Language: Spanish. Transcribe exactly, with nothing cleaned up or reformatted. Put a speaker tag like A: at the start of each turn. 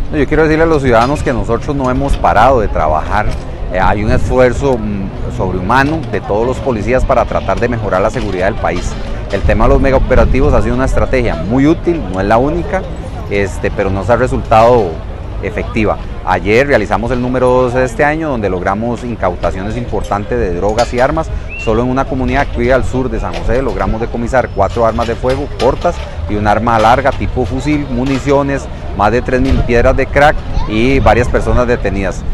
A: Yo quiero decirle a los ciudadanos que nosotros no hemos parado de trabajar. Eh, hay un esfuerzo mm, sobrehumano de todos los policías para tratar de mejorar la seguridad del país. El tema de los megaoperativos ha sido una estrategia muy útil, no es la única, este, pero nos ha resultado efectiva. Ayer realizamos el número dos de este año, donde logramos incautaciones importantes de drogas y armas. Solo en una comunidad aquí al sur de San José logramos decomisar cuatro armas de fuego cortas y un arma larga tipo fusil, municiones, más de tres mil piedras de crack y varias personas detenidas.